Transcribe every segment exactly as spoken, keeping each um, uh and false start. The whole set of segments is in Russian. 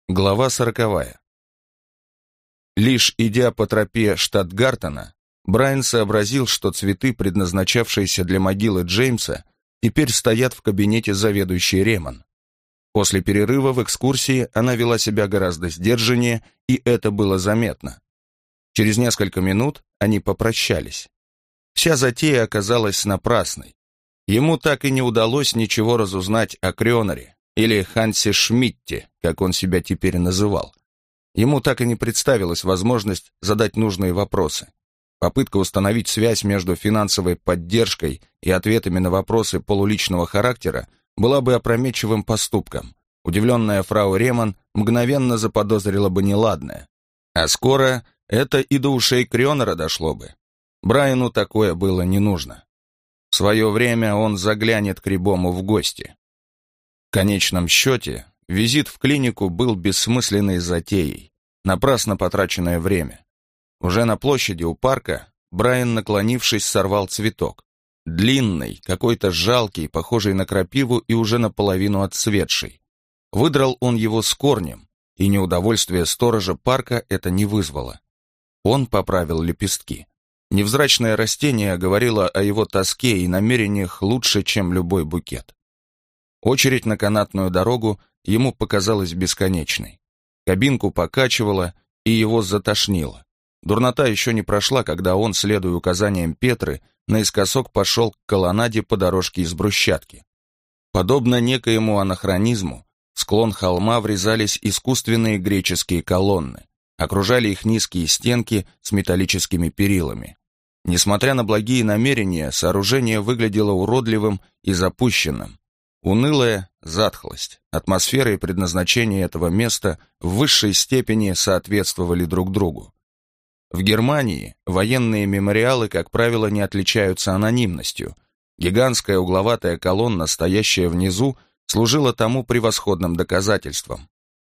Глава сороковая. Лишь идя по тропе Штатгартена, Брайан сообразил, что цветы, предназначавшиеся для могилы Джеймса, теперь стоят в кабинете заведующей Реман. После перерыва в экскурсии она вела себя гораздо сдержаннее, и это было заметно. Через несколько минут они попрощались. Вся затея оказалась напрасной. Ему так и не удалось ничего разузнать о Крёнере, или Хансе Шмидте, как он себя теперь называл. Ему так и не представилась возможность задать нужные вопросы. Попытка установить связь между финансовой поддержкой и ответами на вопросы полуличного характера была бы опрометчивым поступком. Удивленная фрау Реман мгновенно заподозрила бы неладное. А скоро это и до ушей Крёнера дошло бы. Брайану такое было не нужно. В свое время он заглянет к Рибому в гости. В конечном счете, визит в клинику был бессмысленной затеей, напрасно потраченное время. Уже на площади у парка Брайан, наклонившись, сорвал цветок. Длинный, какой-то жалкий, похожий на крапиву и уже наполовину отцветший. Выдрал он его с корнем, и неудовольствие сторожа парка это не вызвало. Он поправил лепестки. Невзрачное растение говорило о его тоске и намерениях лучше, чем любой букет. Очередь на канатную дорогу ему показалась бесконечной. Кабинку покачивало, и его затошнило. Дурнота еще не прошла, когда он, следуя указаниям Петры, наискосок пошел к колоннаде по дорожке из брусчатки. Подобно некоему анахронизму, в склон холма врезались искусственные греческие колонны, окружали их низкие стенки с металлическими перилами. Несмотря на благие намерения, сооружение выглядело уродливым и запущенным. Унылая затхлость, атмосфера и предназначение этого места в высшей степени соответствовали друг другу. В Германии военные мемориалы, как правило, не отличаются анонимностью. Гигантская угловатая колонна, стоящая внизу, служила тому превосходным доказательством.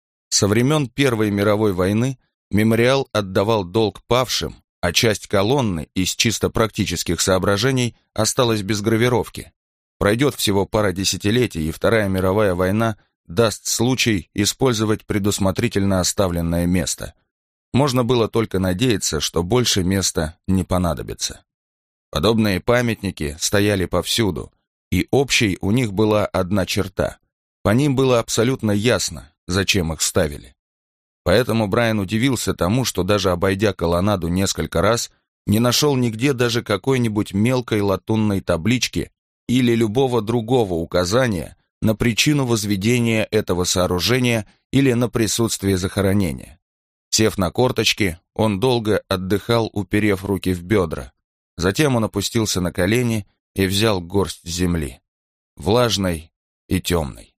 Со времен Первой мировой войны мемориал отдавал долг павшим, а часть колонны из чисто практических соображений осталась без гравировки. Пройдет всего пара десятилетий, и Вторая мировая война даст случай использовать предусмотрительно оставленное место. Можно было только надеяться, что больше места не понадобится. Подобные памятники стояли повсюду, и общей у них была одна черта. По ним было абсолютно ясно, зачем их ставили. Поэтому Брайан удивился тому, что даже обойдя колоннаду несколько раз, не нашел нигде даже какой-нибудь мелкой латунной таблички или любого другого указания на причину возведения этого сооружения или на присутствие захоронения. Сев на корточки, он долго отдыхал, уперев руки в бедра. Затем он опустился на колени и взял горсть земли, влажной и темной.